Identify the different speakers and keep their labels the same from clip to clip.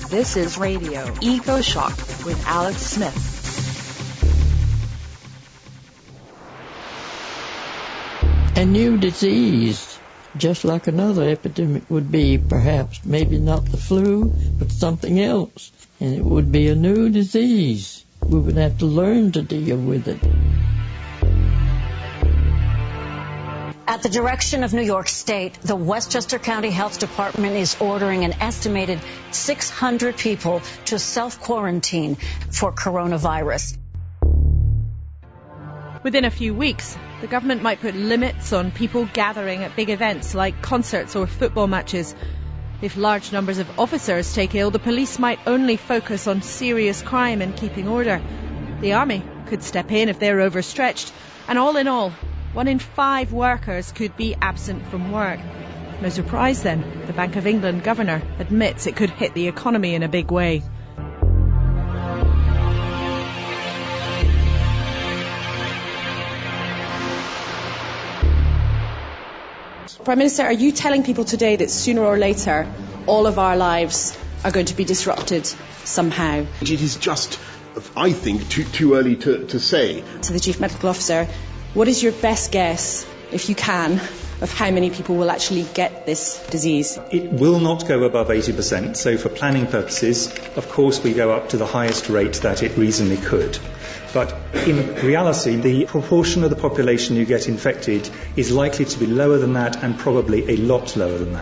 Speaker 1: This is Radio Eco Shock with Alex Smith.
Speaker 2: A new disease, just like another epidemic would be, perhaps, maybe not the flu, but something else. And it would be a new disease. We would have to learn to deal with it.
Speaker 3: At the direction of New York State, the Westchester County Health Department is ordering an estimated 600 people to self-quarantine for coronavirus.
Speaker 4: Within a few weeks, the government might put limits on people gathering at big events like concerts or football matches. If large numbers of officers take ill, the police might only focus on serious crime and keeping order. The army could step in if they're overstretched. And all in all, 1 in 5 workers could be absent from work. No surprise then, the Bank of England governor admits it could hit the economy in a big way.
Speaker 5: Prime Minister, are you telling people today that sooner or later all of our lives are going to be disrupted somehow?
Speaker 6: It is just, I think, too early to say.
Speaker 5: To the Chief Medical Officer, what is your best guess, if you can, of how many people will actually get this disease?
Speaker 7: It will not go above 80%, so for planning purposes, of course, we go up to the highest rate that it reasonably could. But in reality, the proportion of the population who get infected is likely to be lower than that and probably a lot lower than that.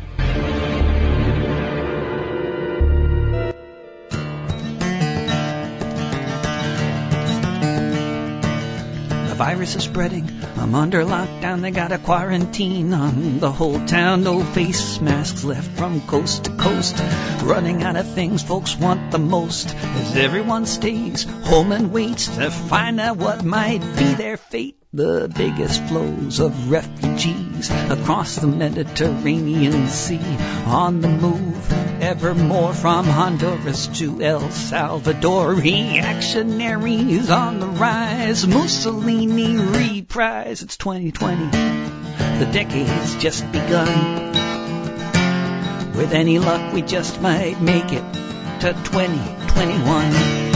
Speaker 8: The virus is spreading, I'm under lockdown, they got a quarantine on the whole town. No face masks left from coast to coast, running out of things folks want the most, as everyone stays home and waits to find out what might be their fate. The biggest flows of refugees across the Mediterranean Sea, on the move, ever more from Honduras to El Salvador. Reactionaries on the rise, Mussolini reprise. It's 2020, the decade's just begun. With any luck, we just might make it to 2021.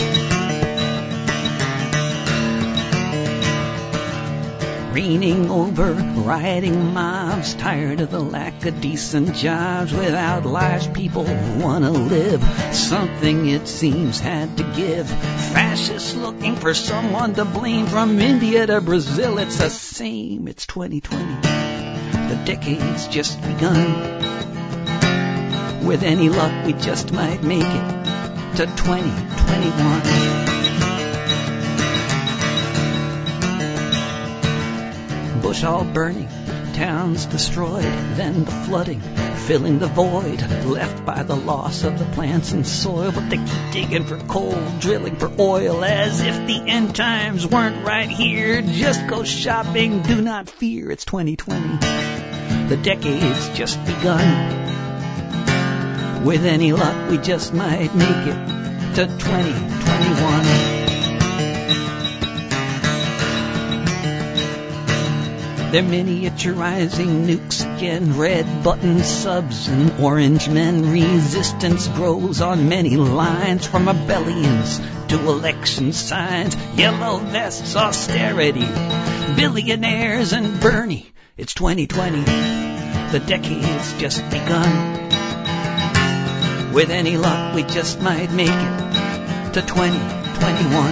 Speaker 8: Raining over, rioting mobs, tired of the lack of decent jobs. Without lives, people want to live. Something, it seems, had to give. Fascists looking for someone to blame. From India to Brazil, it's the same. It's 2020. The decade's just begun. With any luck, we just might make it to 2021. Bush all burning, towns destroyed, then the flooding, filling the void left by the loss of the plants and soil. But they keep digging for coal, drilling for oil, as if the end times weren't right here. Just go shopping, do not fear, it's 2020. The decade's just begun. With any luck, we just might make it to 2021. They're miniaturizing nukes again, red button subs and orange men. Resistance grows on many lines, from rebellions to election signs. Yellow vests, austerity, billionaires and Bernie. It's 2020, the decade's just begun. With any luck, we just might make it to 2021.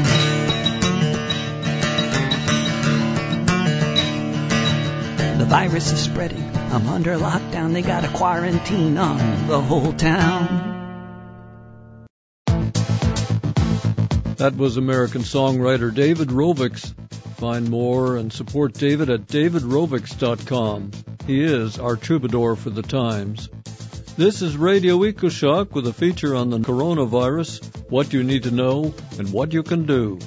Speaker 8: The virus is spreading, I'm under lockdown, they got a quarantine on the whole town.
Speaker 9: That was American songwriter David Rovics. Find more and support David at davidrovics.com. He is our troubadour for the times. This is Radio EcoShock with a feature on the coronavirus, what you need to know, and what you can do.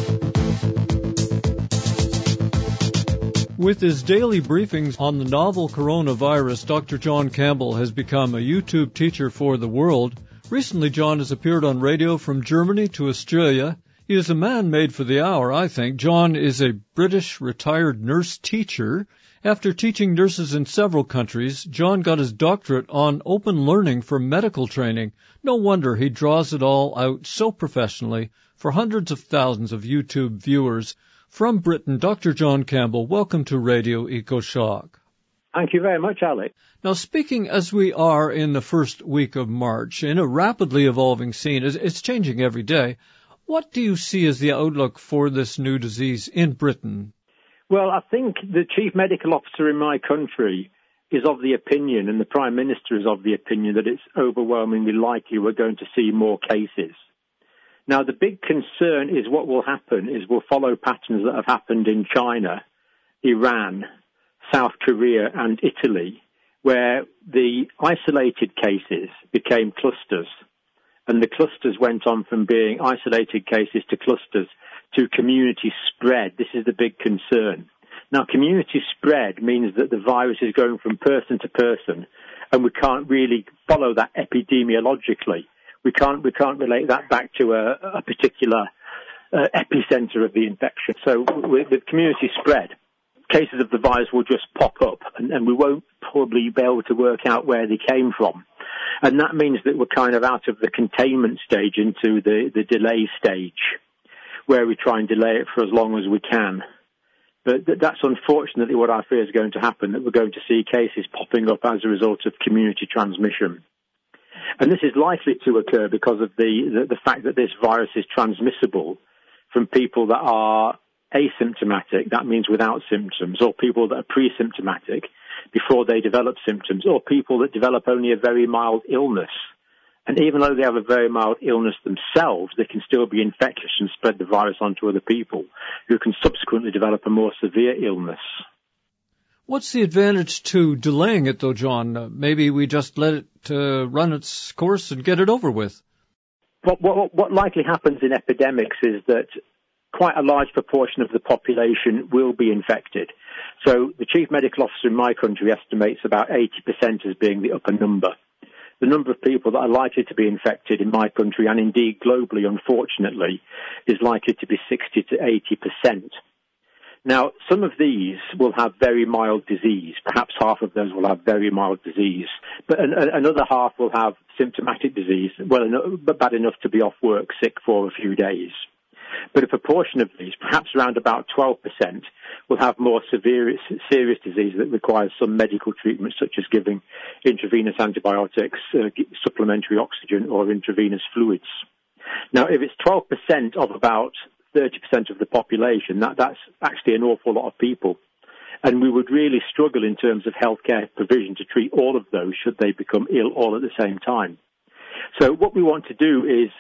Speaker 9: With his daily briefings on the novel coronavirus, Dr. John Campbell has become a YouTube teacher for the world. Recently, John has appeared on radio from Germany to Australia, He is a man made for the hour, I think. John is a British retired nurse teacher. After teaching nurses in several countries, John got his doctorate on open learning for medical training. No wonder he draws it all out so professionally for hundreds of thousands of YouTube viewers. From Britain, Dr. John Campbell, welcome to Radio EcoShock.
Speaker 10: Thank you very much, Alex.
Speaker 9: Now, speaking as we are in the first week of March, in a rapidly evolving scene, it's changing every day, what do you see as the outlook for this new disease in Britain?
Speaker 10: Well, I think the Chief Medical Officer in my country is of the opinion, and the Prime Minister is of the opinion, that it's overwhelmingly likely we're going to see more cases. Now, the big concern is what will happen is we'll follow patterns that have happened in China, Iran, South Korea and Italy, where the isolated cases became clusters, and the clusters went on from being isolated cases to clusters to community spread. This is the big concern. Now, community spread means that the virus is going from person to person, and we can't really follow that epidemiologically. We can't relate that back to a particular epicenter of the infection. So with community spread, cases of the virus will just pop up, and we won't probably be able to work out where they came from. And that means that we're kind of out of the containment stage into the delay stage, where we try and delay it for as long as we can. But that's unfortunately what I fear is going to happen, that we're going to see cases popping up as a result of community transmission. And this is likely to occur because of the fact that this virus is transmissible from people that are asymptomatic, that means without symptoms, or people that are pre-symptomatic before they develop symptoms, or people that develop only a very mild illness. And even though they have a very mild illness themselves, they can still be infectious and spread the virus onto other people who can subsequently develop a more severe illness.
Speaker 9: What's the advantage to delaying it, though, John? Maybe we just let it run its course and get it over with.
Speaker 10: What likely happens in epidemics is that quite a large proportion of the population will be infected. So the Chief Medical Officer in my country estimates about 80% as being the upper number. The number of people that are likely to be infected in my country, and indeed globally, unfortunately, is likely to be 60 to 80%. Now, some of these will have very mild disease. Perhaps half of those will have very mild disease. But another half will have symptomatic disease, but bad enough to be off work sick for a few days. But a proportion of these, perhaps around about 12%, will have more serious disease that requires some medical treatment, such as giving intravenous antibiotics, supplementary oxygen, or intravenous fluids. Now, if it's 12% of about 30% of the population, that's actually an awful lot of people. And we would really struggle in terms of healthcare provision to treat all of those should they become ill all at the same time. So what we want to do is,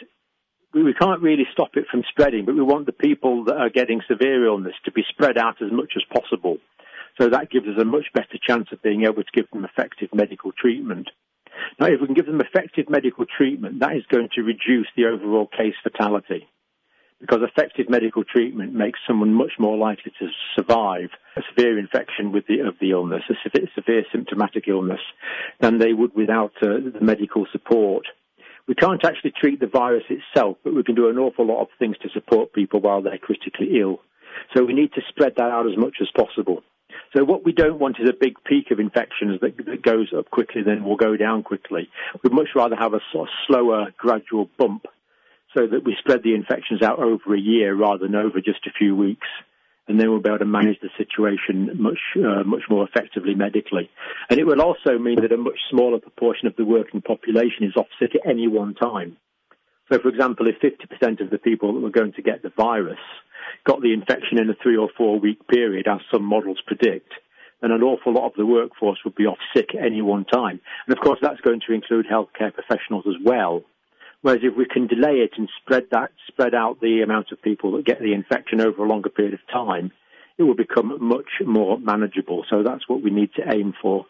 Speaker 10: we can't really stop it from spreading, but we want the people that are getting severe illness to be spread out as much as possible. So that gives us a much better chance of being able to give them effective medical treatment. Now, if we can give them effective medical treatment, that is going to reduce the overall case fatality, because effective medical treatment makes someone much more likely to survive a severe infection of the illness, a severe symptomatic illness, than they would without the medical support. We can't actually treat the virus itself, but we can do an awful lot of things to support people while they're critically ill. So we need to spread that out as much as possible. So what we don't want is a big peak of infections that goes up quickly, then will go down quickly. We'd much rather have a sort of slower, gradual bump, so that we spread the infections out over a year rather than over just a few weeks. And then we'll be able to manage the situation much more effectively medically. And it will also mean that a much smaller proportion of the working population is off sick at any one time. So, for example, if 50% of the people that were going to get the virus got the infection in a 3 or 4 week period, as some models predict, then an awful lot of the workforce would be off sick at any one time. And, of course, that's going to include healthcare professionals as well. Whereas if we can delay it and spread out the amount of people that get the infection over a longer period of time, it will become much more manageable. So that's what we need to aim for.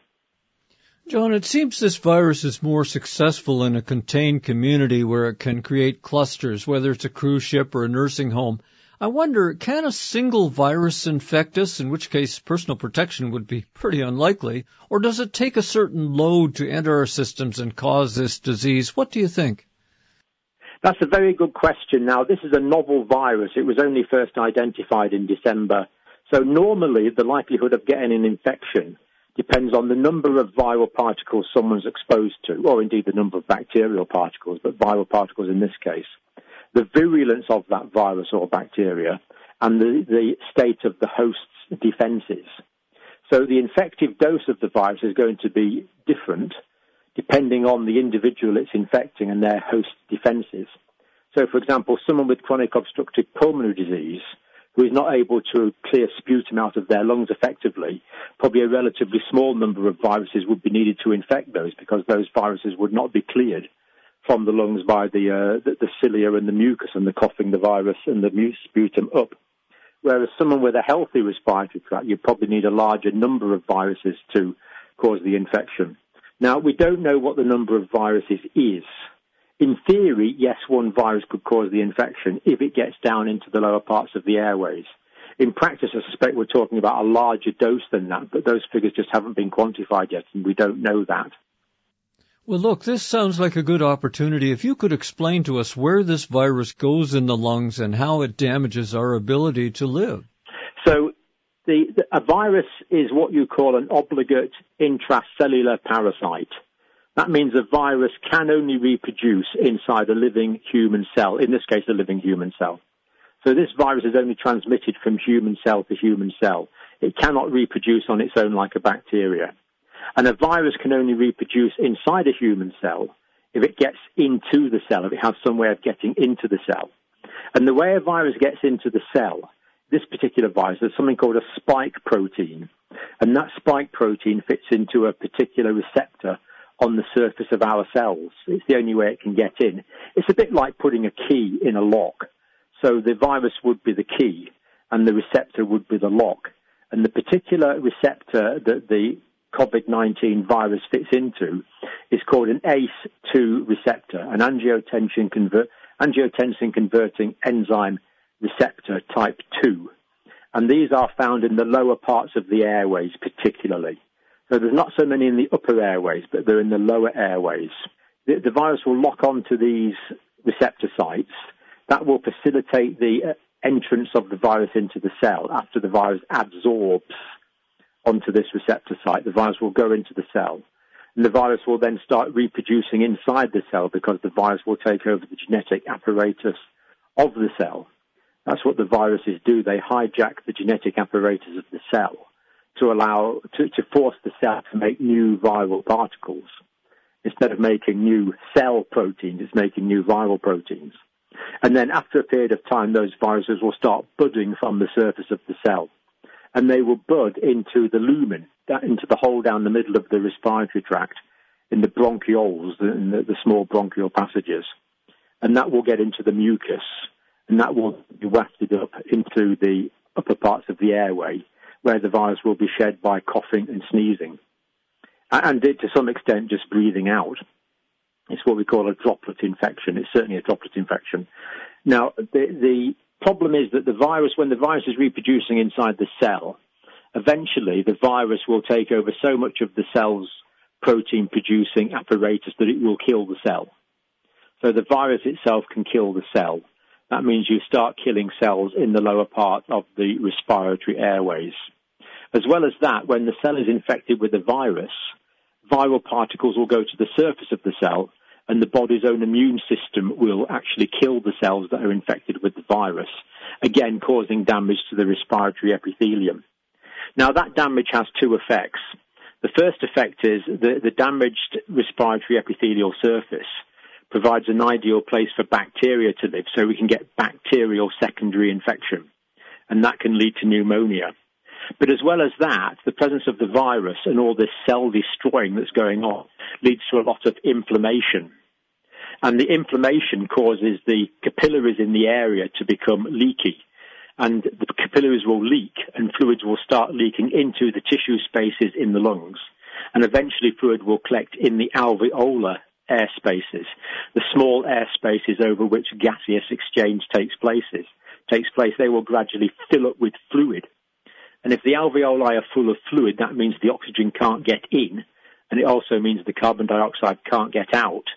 Speaker 9: John, it seems this virus is more successful in a contained community where it can create clusters, whether it's a cruise ship or a nursing home. I wonder, can a single virus infect us, in which case personal protection would be pretty unlikely, or does it take a certain load to enter our systems and cause this disease? What do you think?
Speaker 10: That's a very good question. Now, this is a novel virus. It was only first identified in December. So normally the likelihood of getting an infection depends on the number of viral particles someone's exposed to, or indeed the number of bacterial particles, but viral particles in this case, the virulence of that virus or bacteria, and the state of the host's defenses. So the infective dose of the virus is going to be different depending on the individual it's infecting and their host defenses. So, for example, someone with chronic obstructive pulmonary disease who is not able to clear sputum out of their lungs effectively, probably a relatively small number of viruses would be needed to infect those, because those viruses would not be cleared from the lungs by the cilia and the mucus and the coughing the virus and the sputum up. Whereas someone with a healthy respiratory tract, you probably need a larger number of viruses to cause the infection. Now, we don't know what the number of viruses is. In theory, yes, one virus could cause the infection if it gets down into the lower parts of the airways. In practice, I suspect we're talking about a larger dose than that, but those figures just haven't been quantified yet, and we don't know that.
Speaker 9: Well, look, this sounds like a good opportunity. If you could explain to us where this virus goes in the lungs and how it damages our ability to live.
Speaker 10: So a virus is what you call an obligate intracellular parasite. That means a virus can only reproduce inside a living human cell, in this case a living human cell. So this virus is only transmitted from human cell to human cell. It cannot reproduce on its own like a bacteria. And a virus can only reproduce inside a human cell if it gets into the cell, if it has some way of getting into the cell. And the way a virus gets into the cell, this particular virus, there's something called a spike protein. And that spike protein fits into a particular receptor on the surface of our cells. It's the only way it can get in. It's a bit like putting a key in a lock. So the virus would be the key and the receptor would be the lock. And the particular receptor that the COVID-19 virus fits into is called an ACE2 receptor, an angiotensin converting enzyme receptor type 2. And these are found in the lower parts of the airways particularly. So there's not so many in the upper airways, but they're in the lower airways. The virus will lock onto these receptor sites. That will facilitate the entrance of the virus into the cell. After the virus absorbs onto this receptor site, the virus will go into the cell. And the virus will then start reproducing inside the cell because the virus will take over the genetic apparatus of the cell. That's what the viruses do. They hijack the genetic apparatus of the cell to force the cell to make new viral particles. Instead of making new cell proteins, it's making new viral proteins. And then after a period of time, those viruses will start budding from the surface of the cell. And they will bud into the lumen, into the hole down the middle of the respiratory tract, in the bronchioles, in the small bronchial passages. And that will get into the mucus, and that will be wafted up into the upper parts of the airway, where the virus will be shed by coughing and sneezing. And to some extent, just breathing out. It's what we call a droplet infection. It's certainly a droplet infection. Now, the problem is that the virus, when the virus is reproducing inside the cell, eventually the virus will take over so much of the cell's protein-producing apparatus that it will kill the cell. So the virus itself can kill the cell. That means you start killing cells in the lower part of the respiratory airways. As well as that, when the cell is infected with a virus, viral particles will go to the surface of the cell, and the body's own immune system will actually kill the cells that are infected with the virus, again causing damage to the respiratory epithelium. Now, that damage has two effects. The first effect is the damaged respiratory epithelial surface provides an ideal place for bacteria to live, so we can get bacterial secondary infection, and that can lead to pneumonia. But as well as that, the presence of the virus and all this cell destroying that's going on leads to a lot of inflammation. And the inflammation causes the capillaries in the area to become leaky. And the capillaries will leak, and fluids will start leaking into the tissue spaces in the lungs. And eventually fluid will collect in the alveolar air spaces, the small air spaces over which gaseous exchange takes place. They will gradually fill up with fluid. And if the alveoli are full of fluid, that means the oxygen can't get in, and it also means the carbon dioxide can't get out.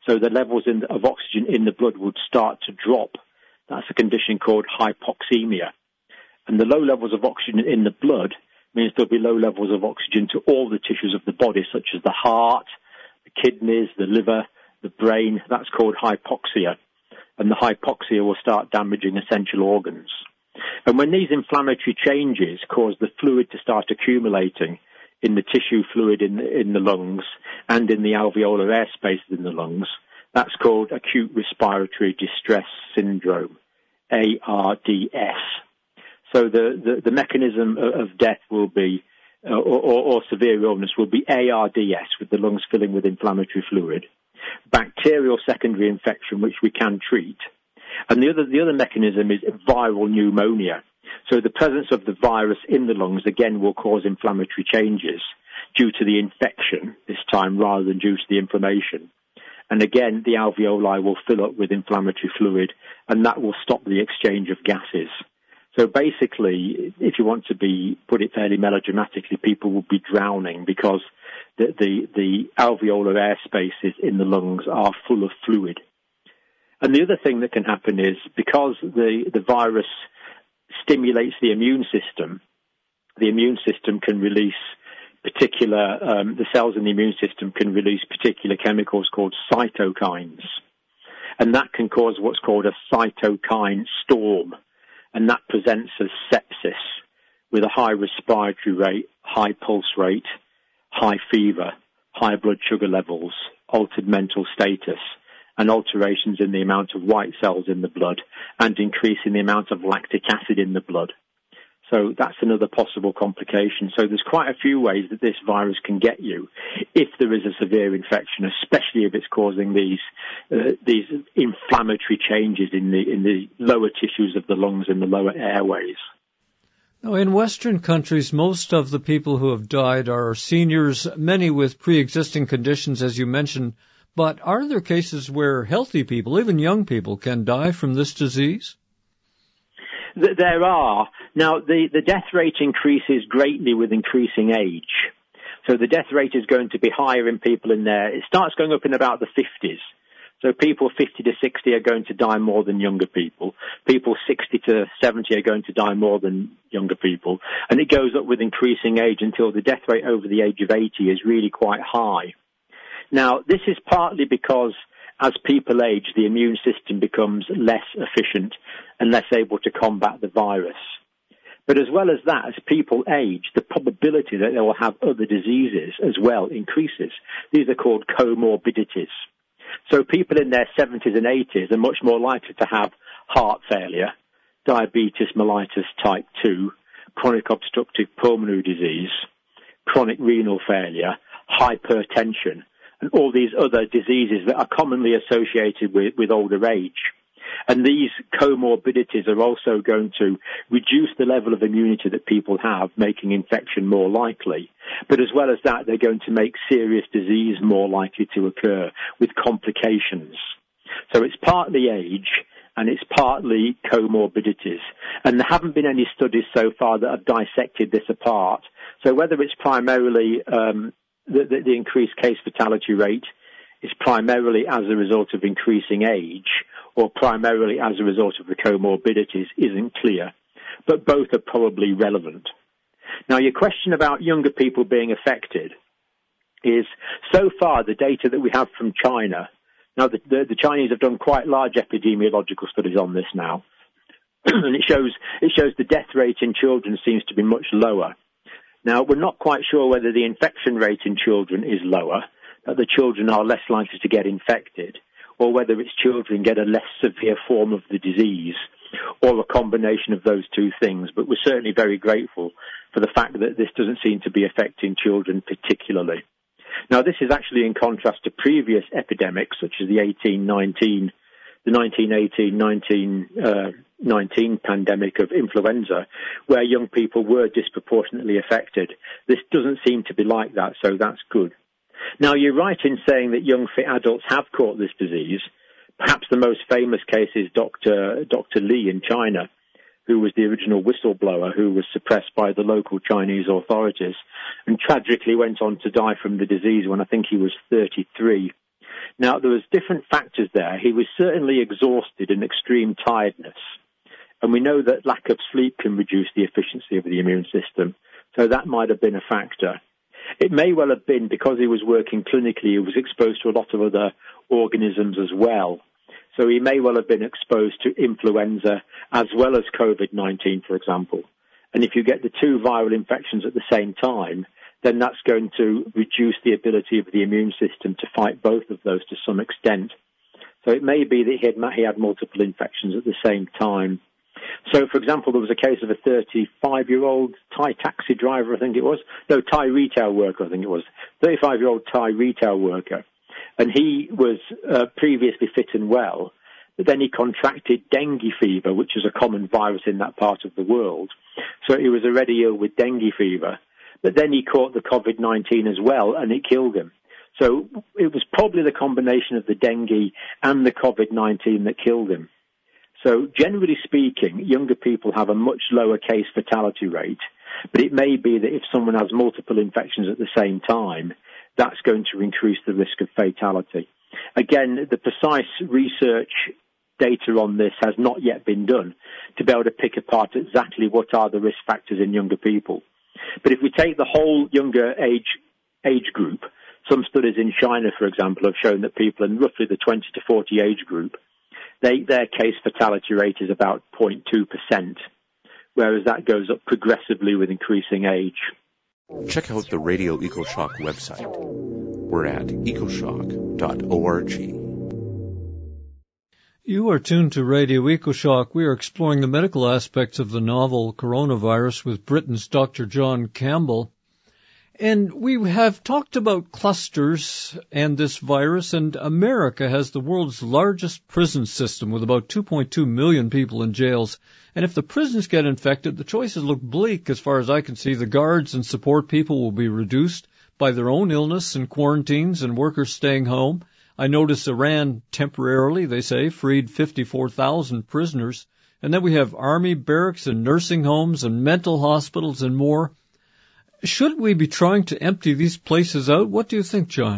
Speaker 10: So the levels of oxygen in the blood would start to drop. That's a condition called hypoxemia. And the low levels of oxygen in the blood means there'll be low levels of oxygen to all the tissues of the body, such as the heart, the kidneys, the liver, the brain. That's called hypoxia. And the hypoxia will start damaging essential organs. And when these inflammatory changes cause the fluid to start accumulating in the tissue fluid in the lungs and in the alveolar air spaces in the lungs, that's called acute respiratory distress syndrome, ARDS. So the mechanism of death will be, or severe illness will be ARDS, with the lungs filling with inflammatory fluid, bacterial secondary infection, which we can treat, and the other mechanism is viral pneumonia. So the presence of the virus in the lungs, again, will cause inflammatory changes due to the infection this time rather than due to the inflammation. And again, the alveoli will fill up with inflammatory fluid, and that will stop the exchange of gases. So basically, if you want to put it fairly melodramatically, people will be drowning because the alveolar air spaces in the lungs are full of fluid. And the other thing that can happen is because the virus stimulates the immune system can release the cells in the immune system can release particular chemicals called cytokines. And that can cause what's called a cytokine storm. And that presents as sepsis with a high respiratory rate, high pulse rate, high fever, high blood sugar levels, altered mental status, and alterations in the amount of white cells in the blood, and increasing the amount of lactic acid in the blood. So that's another possible complication. So there's quite a few ways that this virus can get you if there is a severe infection, especially if it's causing these inflammatory changes in the lower tissues of the lungs and the lower airways.
Speaker 9: Now, in Western countries, most of the people who have died are seniors, many with pre-existing conditions, as you mentioned. But are there cases where healthy people, even young people, can die from this disease?
Speaker 10: There are. Now, the death rate increases greatly with increasing age. So the death rate is going to be higher in people it starts going up in about the 50s. So people 50 to 60 are going to die more than younger people. People 60 to 70 are going to die more than younger people. And it goes up with increasing age until the death rate over the age of 80 is really quite high. Now, this is partly because as people age, the immune system becomes less efficient and less able to combat the virus. But as well as that, as people age, the probability that they will have other diseases as well increases. These are called comorbidities. So people in their 70s and 80s are much more likely to have heart failure, diabetes mellitus type 2, chronic obstructive pulmonary disease, chronic renal failure, hypertension, and all these other diseases that are commonly associated with older age. And these comorbidities are also going to reduce the level of immunity that people have, making infection more likely. But as well as that, they're going to make serious disease more likely to occur with complications. So it's partly age and it's partly comorbidities. And there haven't been any studies so far that have dissected this apart. So whether it's primarily the increased case fatality rate is primarily as a result of increasing age or primarily as a result of the comorbidities isn't clear, but both are probably relevant. Now, your question about younger people being affected is, so far, the data that we have from China, now the Chinese have done quite large epidemiological studies on this now, and it shows the death rate in children seems to be much lower. Now, we're not quite sure whether the infection rate in children is lower, that the children are less likely to get infected, or whether it's children get a less severe form of the disease, or a combination of those two things. But we're certainly very grateful for the fact that this doesn't seem to be affecting children particularly. Now, this is actually in contrast to previous epidemics, such as the 1918-19 pandemic of influenza, where young people were disproportionately affected. This doesn't seem to be like that, so that's good. Now, you're right in saying that young fit adults have caught this disease. Perhaps the most famous case is Dr. Li in China, who was the original whistleblower who was suppressed by the local Chinese authorities and tragically went on to die from the disease when I think he was 33. Now, there was different factors there. He was certainly exhausted and extreme tiredness. And we know that lack of sleep can reduce the efficiency of the immune system. So that might have been a factor. It may well have been because he was working clinically, he was exposed to a lot of other organisms as well. So he may well have been exposed to influenza as well as COVID-19, for example. And if you get the two viral infections at the same time, then that's going to reduce the ability of the immune system to fight both of those to some extent. So it may be that he had multiple infections at the same time. So, for example, there was a case of a 35-year-old Thai taxi driver, I think it was. No, Thai retail worker, I think it was. 35-year-old Thai retail worker. And he was previously fit and well, but then he contracted dengue fever, which is a common virus in that part of the world. So he was already ill with dengue fever. But then he caught the COVID-19 as well, and it killed him. So it was probably the combination of the dengue and the COVID-19 that killed him. So generally speaking, younger people have a much lower case fatality rate, but it may be that if someone has multiple infections at the same time, that's going to increase the risk of fatality. Again, the precise research data on this has not yet been done to be able to pick apart exactly what are the risk factors in younger people. But if we take the whole younger age group, some studies in China, for example, have shown that people in roughly the 20 to 40 age group, their case fatality rate is about 0.2%, whereas that goes up progressively with increasing age.
Speaker 11: Check out the Radio EcoShock website. We're at ecoshock.org.
Speaker 9: You are tuned to Radio EcoShock. We are exploring the medical aspects of the novel coronavirus with Britain's Dr. John Campbell. And we have talked about clusters and this virus, and America has the world's largest prison system with about 2.2 million people in jails. And if the prisons get infected, the choices look bleak as far as I can see. The guards and support people will be reduced by their own illness and quarantines and workers staying home. I notice Iran temporarily, they say, freed 54,000 prisoners. And then we have army barracks and nursing homes and mental hospitals and more. Should we be trying to empty these places out? What do you think, John?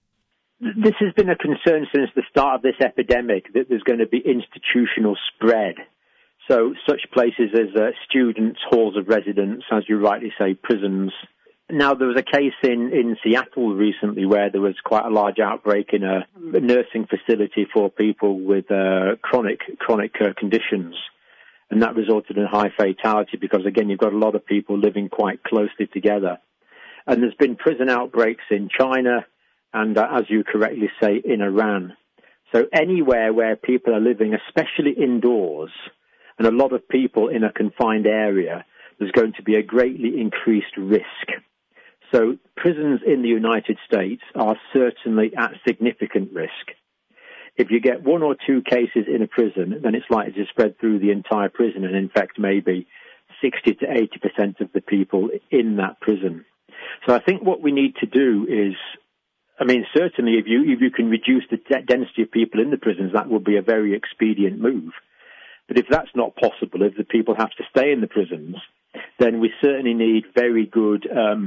Speaker 10: This has been a concern since the start of this epidemic, that there's going to be institutional spread. So such places as students, halls of residence, as you rightly say, prisons. Now, there was a case in Seattle recently where there was quite a large outbreak in a nursing facility for people with chronic conditions. And that resulted in high fatality because, again, you've got a lot of people living quite closely together. And there's been prison outbreaks in China and, as you correctly say, in Iran. So anywhere where people are living, especially indoors, and a lot of people in a confined area, there's going to be a greatly increased risk. So prisons in the United States are certainly at significant risk. If you get one or two cases in a prison, then it's likely to spread through the entire prison and infect maybe 60 to 80% of the people in that prison. So I think what we need to do is, certainly if you can reduce the density of people in the prisons, that would be a very expedient move. But if that's not possible, if the people have to stay in the prisons, then we certainly need very good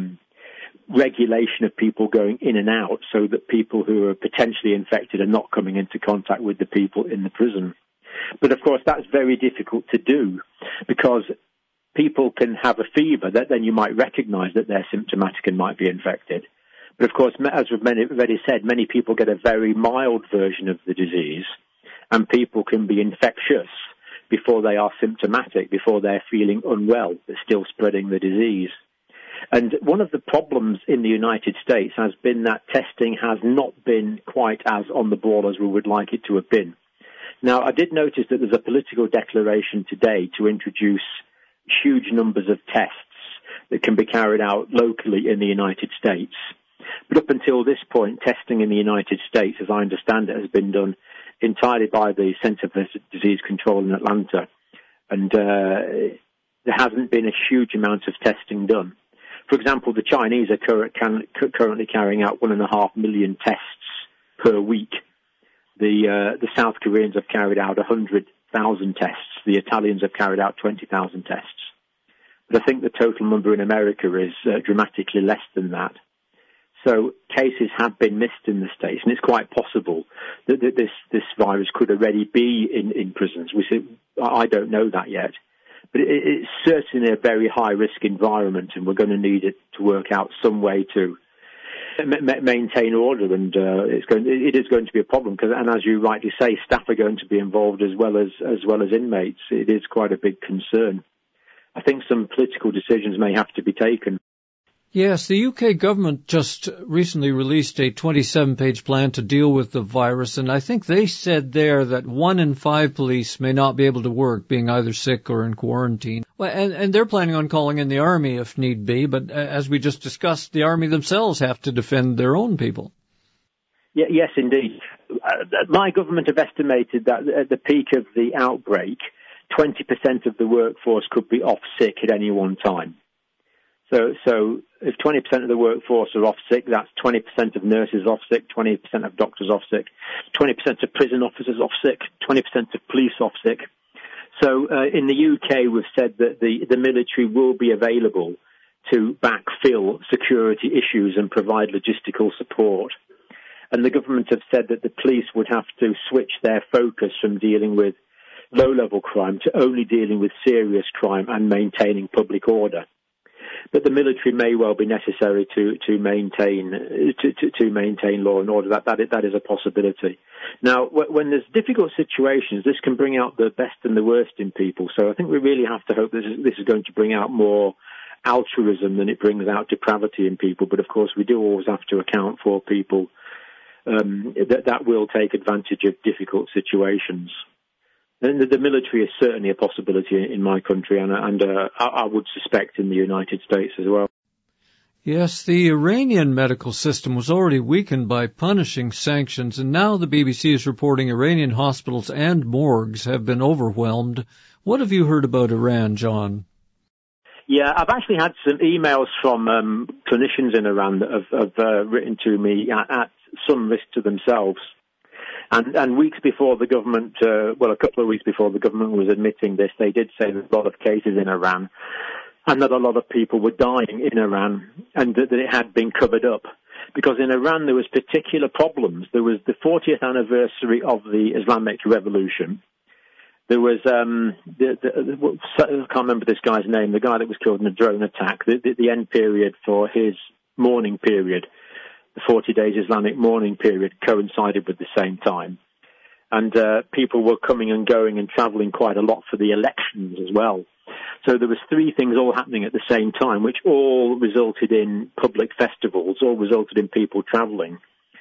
Speaker 10: regulation of people going in and out so that people who are potentially infected are not coming into contact with the people in the prison. But, of course, that's very difficult to do because people can have a fever that then you might recognize that they're symptomatic and might be infected. But, of course, as we've already said, many people get a very mild version of the disease and people can be infectious before they are symptomatic, before they're feeling unwell, but still spreading the disease. And one of the problems in the United States has been that testing has not been quite as on the ball as we would like it to have been. Now, I did notice that there's a political declaration today to introduce huge numbers of tests that can be carried out locally in the United States. But up until this point, testing in the United States, as I understand it, has been done entirely by the Center for Disease Control in Atlanta. And there hasn't been a huge amount of testing done. For example, the Chinese are currently carrying out 1.5 million tests per week. The South Koreans have carried out 100,000 tests. The Italians have carried out 20,000 tests. But I think the total number in America is dramatically less than that. So cases have been missed in the States, and it's quite possible that this virus could already be in prisons. I don't know that yet. But it's certainly a very high-risk environment, and we're going to need it to work out some way to maintain order, and it is going to be a problem. And as you rightly say, staff are going to be involved as well as inmates. It is quite a big concern. I think some political decisions may have to be taken.
Speaker 9: Yes, the UK government just recently released a 27-page plan to deal with the virus, and I think they said there that 1 in 5 police may not be able to work, being either sick or in quarantine. Well, and they're planning on calling in the army if need be, but as we just discussed, the army themselves have to defend their own people.
Speaker 10: Yeah, yes, indeed. My government have estimated that at the peak of the outbreak, 20% of the workforce could be off sick at any one time. So if 20% of the workforce are off sick, that's 20% of nurses off sick, 20% of doctors off sick, 20% of prison officers off sick, 20% of police off sick. So in the UK, we've said that the military will be available to backfill security issues and provide logistical support. And the government have said that the police would have to switch their focus from dealing with low-level crime to only dealing with serious crime and maintaining public order. But the military may well be necessary to maintain law and order. That is a possibility. Now, when there's difficult situations, this can bring out the best and the worst in people. So I think we really have to hope this is going to bring out more altruism than it brings out depravity in people. But of course, we do always have to account for people that will take advantage of difficult situations. And the military is certainly a possibility in my country, and I would suspect in the United States as well.
Speaker 9: Yes, the Iranian medical system was already weakened by punishing sanctions, and now the BBC is reporting Iranian hospitals and morgues have been overwhelmed. What have you heard about Iran, John?
Speaker 10: Yeah, I've actually had some emails from clinicians in Iran that have written to me at some risk to themselves. And weeks before the government, a couple of weeks before the government was admitting this, they did say there's a lot of cases in Iran and that a lot of people were dying in Iran and that it had been covered up. Because in Iran there was particular problems. There was the 40th anniversary of the Islamic Revolution. There was, I can't remember this guy's name, the guy that was killed in a drone attack, the end period for his mourning period. The 40 days Islamic mourning period coincided with the same time. And people were coming and going and travelling quite a lot for the elections as well. So there was 3 things all happening at the same time, which all resulted in public festivals, all resulted in people travelling.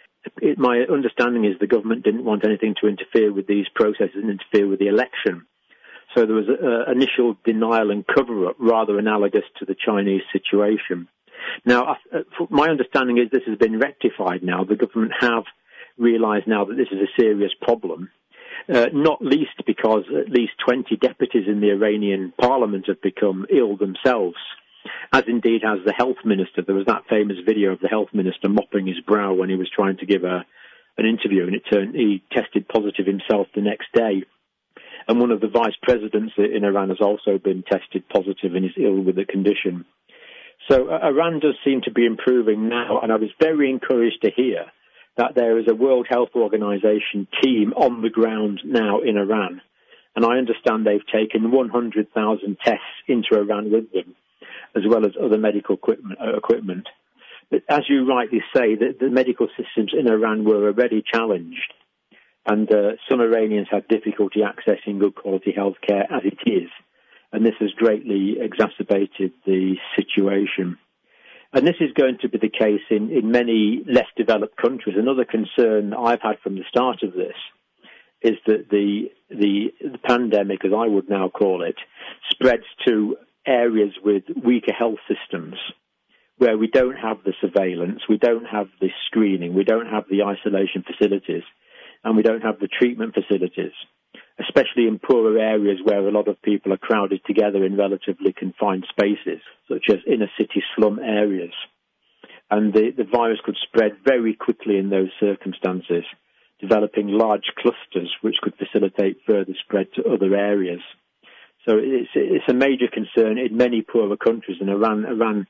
Speaker 10: My understanding is the government didn't want anything to interfere with these processes and interfere with the election. So there was initial denial and cover-up, rather analogous to the Chinese situation. Now, my understanding is this has been rectified now. The government have realised now that this is a serious problem, not least because at least 20 deputies in the Iranian parliament have become ill themselves, as indeed has the health minister. There was that famous video of the health minister mopping his brow when he was trying to give an interview, and he tested positive himself the next day. And one of the vice presidents in Iran has also been tested positive and is ill with the condition. So Iran does seem to be improving now, and I was very encouraged to hear that there is a World Health Organization team on the ground now in Iran. And I understand they've taken 100,000 tests into Iran with them, as well as other medical equipment. But as you rightly say, the medical systems in Iran were already challenged, and some Iranians had difficulty accessing good quality health care as it is. And this has greatly exacerbated the situation. And this is going to be the case in many less developed countries. Another concern I've had from the start of this is that the pandemic, as I would now call it, spreads to areas with weaker health systems, where we don't have the surveillance, we don't have the screening, we don't have the isolation facilities, and we don't have the treatment facilities, especially in poorer areas where a lot of people are crowded together in relatively confined spaces, such as inner city slum areas. And the virus could spread very quickly in those circumstances, developing large clusters which could facilitate further spread to other areas. So it's a major concern in many poorer countries, and Iran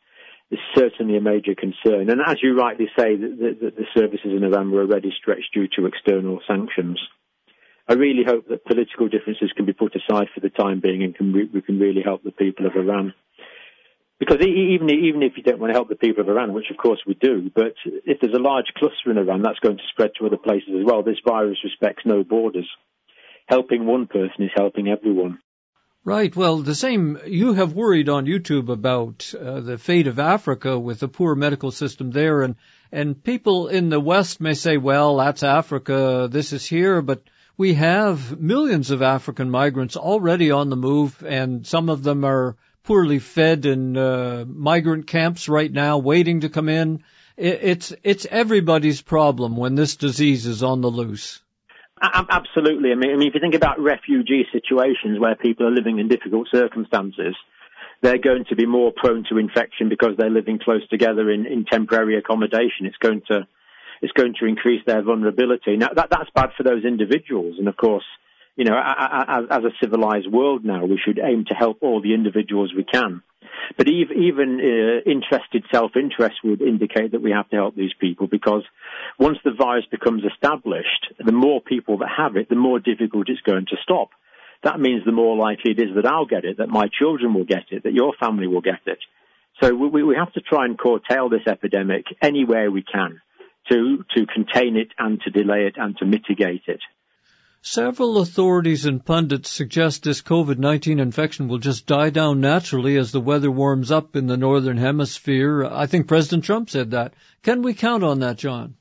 Speaker 10: is certainly a major concern. And as you rightly say, the services in Iran were already stretched due to external sanctions. I really hope that political differences can be put aside for the time being and we can really help the people of Iran. Because even if you don't want to help the people of Iran, which of course we do, but if there's a large cluster in Iran, that's going to spread to other places as well. This virus respects no borders. Helping one person is helping everyone.
Speaker 9: Right. Well, the same, you have worried on YouTube about the fate of Africa with the poor medical system there. And people in the West may say, well, that's Africa, this is here, but we have millions of African migrants already on the move, and some of them are poorly fed in migrant camps right now, waiting to come in. It's everybody's problem when this disease is on the loose.
Speaker 10: Absolutely. I mean, if you think about refugee situations where people are living in difficult circumstances, they're going to be more prone to infection because they're living close together in temporary accommodation. It's going to increase their vulnerability. Now, that's bad for those individuals. And of course, you know, as a civilized world now, we should aim to help all the individuals we can. But even interested self-interest would indicate that we have to help these people, because once the virus becomes established, the more people that have it, the more difficult it's going to stop. That means the more likely it is that I'll get it, that my children will get it, that your family will get it. So we have to try and curtail this epidemic anywhere we can to contain it and to delay it and to mitigate it.
Speaker 9: Several authorities and pundits suggest this COVID-19 infection will just die down naturally as the weather warms up in the northern hemisphere. I think President Trump said that. Can we count on that, John?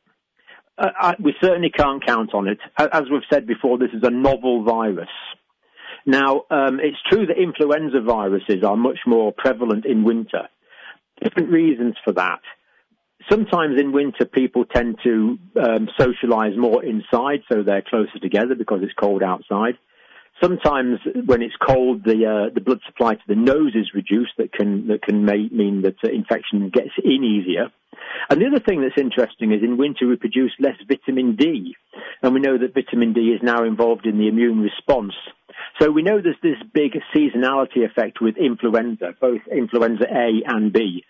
Speaker 10: We certainly can't count on it. As we've said before, this is a novel virus. Now, it's true that influenza viruses are much more prevalent in winter. Different reasons for that. Sometimes in winter, people tend to socialize more inside, so they're closer together because it's cold outside. Sometimes when it's cold, the blood supply to the nose is reduced. That can mean that infection gets in easier. And the other thing that's interesting is in winter we produce less vitamin D, and we know that vitamin D is now involved in the immune response. So we know there's this big seasonality effect with influenza, both influenza A and B.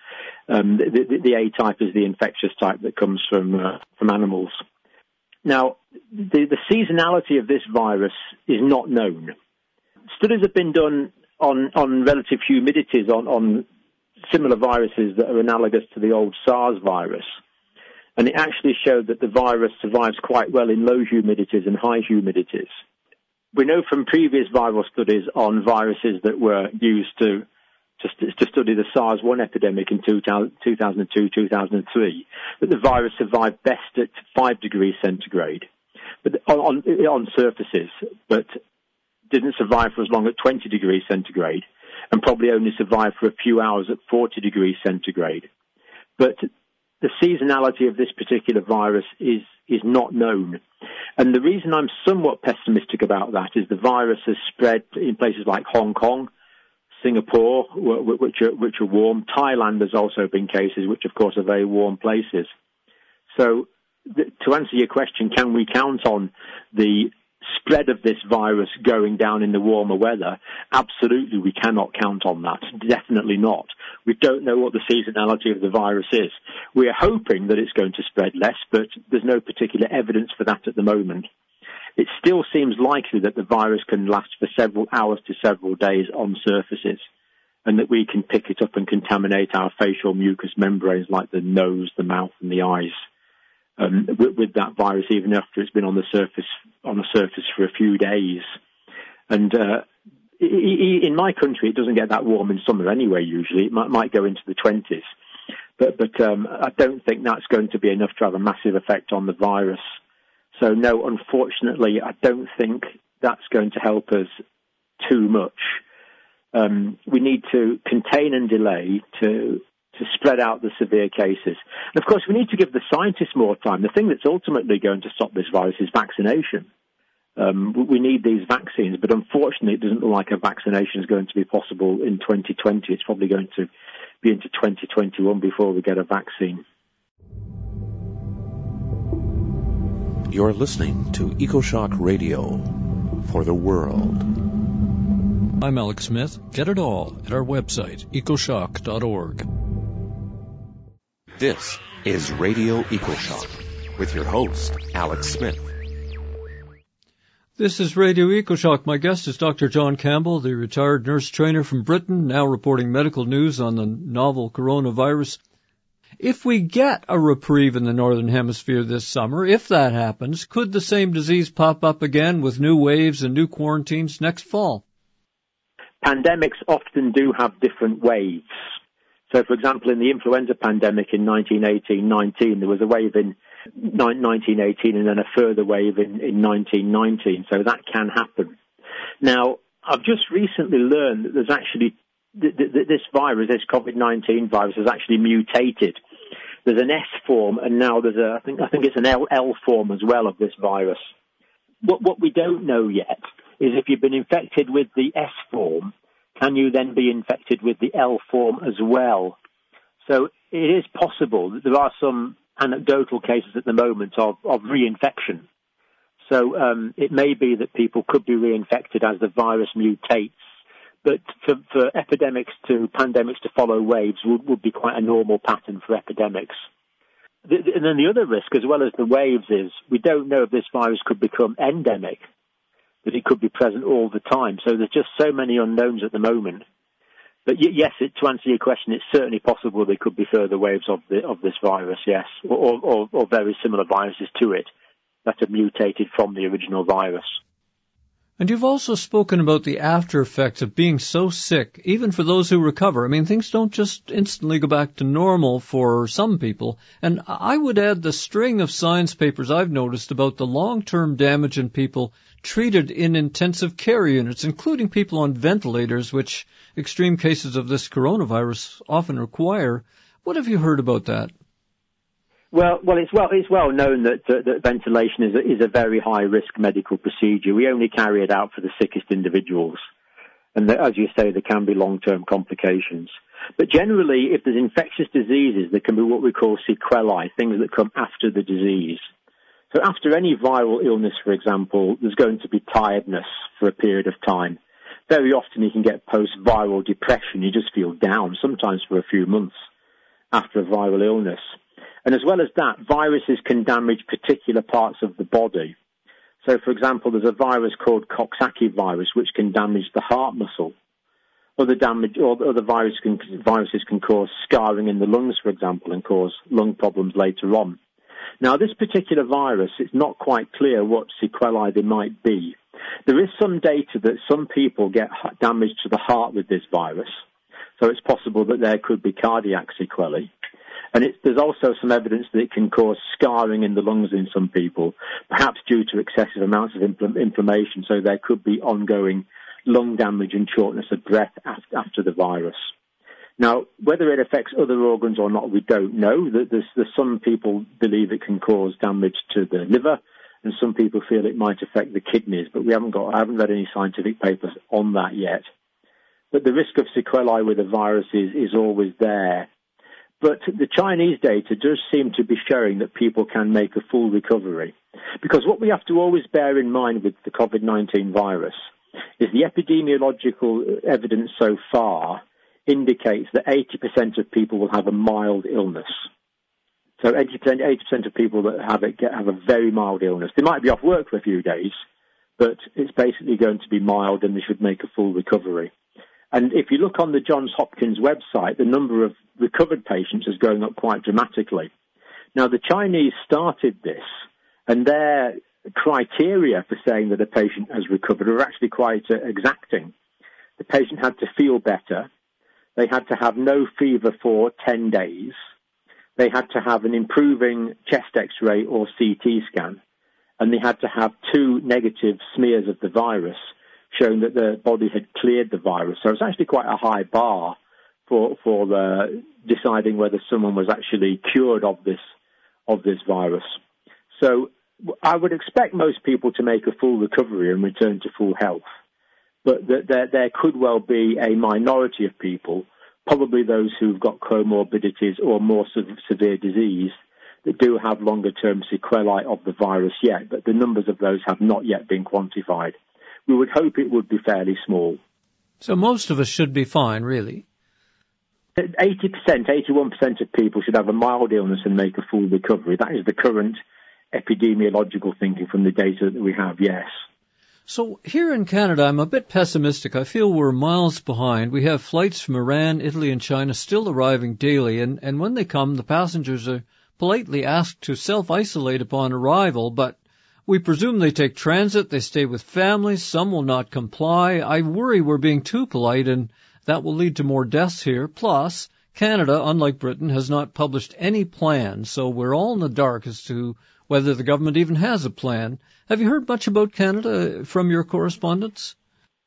Speaker 10: The A type is the infectious type that comes from animals. Now, the seasonality of this virus is not known. Studies have been done on relative humidities on similar viruses that are analogous to the old SARS virus. And it actually showed that the virus survives quite well in low humidities and high humidities. We know from previous viral studies on viruses that were used to study the SARS-1 epidemic in 2002, 2003, that the virus survived best at 5 degrees centigrade but on surfaces, but didn't survive for as long as 20 degrees centigrade, and probably only survived for a few hours at 40 degrees centigrade. But the seasonality of this particular virus is not known. And the reason I'm somewhat pessimistic about that is the virus has spread in places like Hong Kong, Singapore, which are warm. Thailand has also been cases, which of course are very warm places. So to answer your question, can we count on the spread of this virus going down in the warmer weather? Absolutely, we cannot count on that. Definitely not. We don't know what the seasonality of the virus is. We are hoping that it's going to spread less, but there's no particular evidence for that at the moment. It still seems likely that the virus can last for several hours to several days on surfaces, and that we can pick it up and contaminate our facial mucous membranes like the nose, the mouth, and the eyes with that virus, even after it's been on the surface for a few days. And in my country, it doesn't get that warm in summer anyway. Usually, it might go into the 20s, but I don't think that's going to be enough to have a massive effect on the virus. So no, unfortunately, I don't think that's going to help us too much. We need to contain and delay to spread out the severe cases. And of course, we need to give the scientists more time. The thing that's ultimately going to stop this virus is vaccination. We need these vaccines, but unfortunately, it doesn't look like a vaccination is going to be possible in 2020. It's probably going to be into 2021 before we get a vaccine.
Speaker 11: You're listening to EcoShock Radio for the world.
Speaker 9: I'm Alex Smith. Get it all at our website, ecoshock.org.
Speaker 11: This is Radio EcoShock with your host, Alex Smith.
Speaker 9: This is Radio EcoShock. My guest is Dr. John Campbell, the retired nurse trainer from Britain, now reporting medical news on the novel coronavirus. If we get a reprieve in the Northern Hemisphere this summer, if that happens, could the same disease pop up again with new waves and new quarantines next fall?
Speaker 10: Pandemics often do have different waves. So, for example, in the influenza pandemic in 1918-19, there was a wave in 1918 and then a further wave in 1919. So that can happen. Now, I've just recently learned that there's actually this virus, this COVID-19 virus, has actually mutated. There's an S form, and now there's I think it's an L form as well of this virus. What we don't know yet is if you've been infected with the S form, can you then be infected with the L form as well? So it is possible that there are some anecdotal cases at the moment of reinfection. So it may be that people could be reinfected as the virus mutates. But for epidemics to pandemics to follow waves would be quite a normal pattern for epidemics. And then the other risk, as well as the waves, is we don't know if this virus could become endemic, that it could be present all the time. So there's just so many unknowns at the moment. But yes, to answer your question, it's certainly possible there could be further waves of this virus, yes, or very similar viruses to it that have mutated from the original virus.
Speaker 9: And you've also spoken about the after effects of being so sick, even for those who recover. I mean, things don't just instantly go back to normal for some people. And I would add the string of science papers I've noticed about the long-term damage in people treated in intensive care units, including people on ventilators, which extreme cases of this coronavirus often require. What have you heard about that?
Speaker 10: Well, it's well known that ventilation is a very high risk medical procedure. We only carry it out for the sickest individuals, and as you say, there can be long-term complications. But generally, if there's infectious diseases, there can be what we call sequelae, things that come after the disease. So after any viral illness, for example, there's going to be tiredness for a period of time. Very often, you can get post-viral depression. You just feel down, sometimes for a few months after a viral illness. And as well as that, viruses can damage particular parts of the body. So, for example, there's a virus called Coxsackie virus, which can damage the heart muscle. Other viruses can cause scarring in the lungs, for example, and cause lung problems later on. Now, this particular virus, it's not quite clear what sequelae there might be. There is some data that some people get damage to the heart with this virus, so it's possible that there could be cardiac sequelae. And there's also some evidence that it can cause scarring in the lungs in some people, perhaps due to excessive amounts of inflammation, so there could be ongoing lung damage and shortness of breath after the virus. Now, whether it affects other organs or not, we don't know. There's some people believe it can cause damage to the liver, and some people feel it might affect the kidneys, but I haven't read any scientific papers on that yet. But the risk of sequelae with the virus is always there. But the Chinese data does seem to be showing that people can make a full recovery. Because what we have to always bear in mind with the COVID-19 virus is the epidemiological evidence so far indicates that 80% of people will have a mild illness. So 80% of people that have it have a very mild illness. They might be off work for a few days, but it's basically going to be mild and they should make a full recovery. And if you look on the Johns Hopkins website, the number of recovered patients is going up quite dramatically. Now, the Chinese started this, and their criteria for saying that a patient has recovered are actually quite exacting. The patient had to feel better. They had to have no fever for 10 days. They had to have an improving chest X-ray or CT scan. And they had to have 2 negative smears of the virus, showing that the body had cleared the virus. So it's actually quite a high bar for deciding whether someone was actually cured of this virus. So I would expect most people to make a full recovery and return to full health. But there could well be a minority of people, probably those who've got comorbidities or more severe disease, that do have longer-term sequelae of the virus yet, but the numbers of those have not yet been quantified. We would hope it would be fairly small.
Speaker 9: So most of us should be fine, really.
Speaker 10: 81% of people should have a mild illness and make a full recovery. That is the current epidemiological thinking from the data that we have, yes.
Speaker 9: So here in Canada, I'm a bit pessimistic. I feel we're miles behind. We have flights from Iran, Italy, and China still arriving daily, and when they come, the passengers are politely asked to self-isolate upon arrival, but we presume they take transit, they stay with families, some will not comply. I worry we're being too polite, and that will lead to more deaths here. Plus, Canada, unlike Britain, has not published any plan, so we're all in the dark as to whether the government even has a plan. Have you heard much about Canada from your correspondents?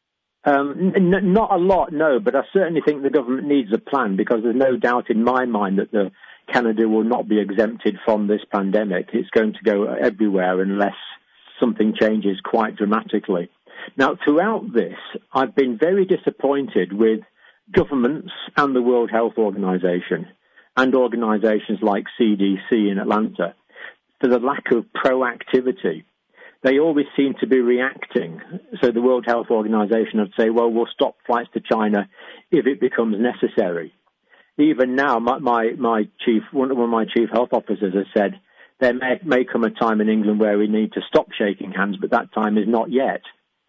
Speaker 10: Not a lot, no, but I certainly think the government needs a plan, because there's no doubt in my mind that Canada will not be exempted from this pandemic. It's going to go everywhere unless something changes quite dramatically. Now, throughout this, I've been very disappointed with governments and the World Health Organization and organizations like CDC in Atlanta for the lack of proactivity. They always seem to be reacting. So the World Health Organization would say, well, we'll stop flights to China if it becomes necessary. Even now, one of my chief health officers has said there may come a time in England where we need to stop shaking hands, but that time is not yet.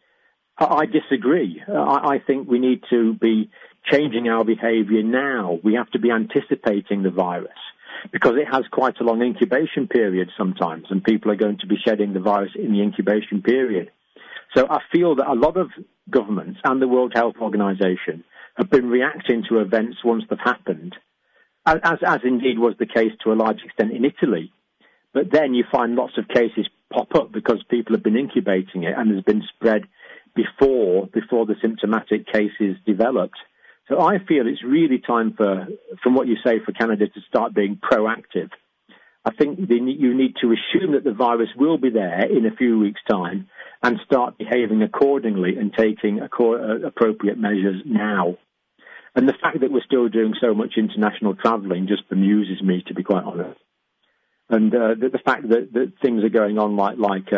Speaker 10: I disagree. I think we need to be changing our behavior now. We have to be anticipating the virus, because it has quite a long incubation period sometimes, and people are going to be shedding the virus in the incubation period. So I feel that a lot of governments and the World Health Organization have been reacting to events once they've happened, as indeed was the case to a large extent in Italy. But then you find lots of cases pop up because people have been incubating it and there's been spread before the symptomatic cases developed. So I feel it's really time from what you say, for Canada to start being proactive. I think you need to assume that the virus will be there in a few weeks' time and start behaving accordingly and taking appropriate measures now. And the fact that we're still doing so much international travelling just bemuses me, to be quite honest. And the fact that things are going on like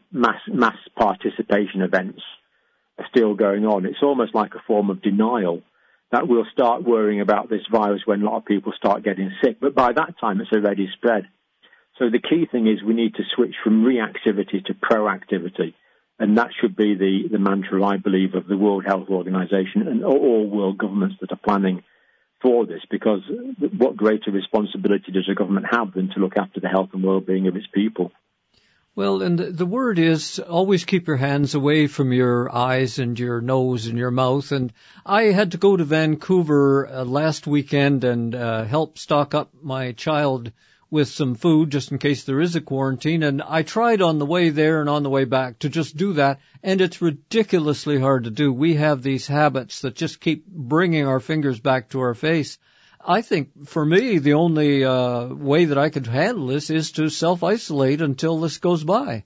Speaker 10: mass participation events are still going on, it's almost like a form of denial that we'll start worrying about this virus when a lot of people start getting sick. But by that time, it's already spread. So the key thing is we need to switch from reactivity to proactivity. And that should be the mantra, I believe, of the World Health Organization and all world governments that are planning for this, because what greater responsibility does a government have than to look after the health and well-being of its people?
Speaker 9: Well, and the word is always keep your hands away from your eyes and your nose and your mouth. And I had to go to Vancouver last weekend and help stock up my child with some food just in case there is a quarantine. And I tried on the way there and on the way back to just do that. And it's ridiculously hard to do. We have these habits that just keep bringing our fingers back to our face. I think for me, the only way that I could handle this is to self-isolate until this goes by.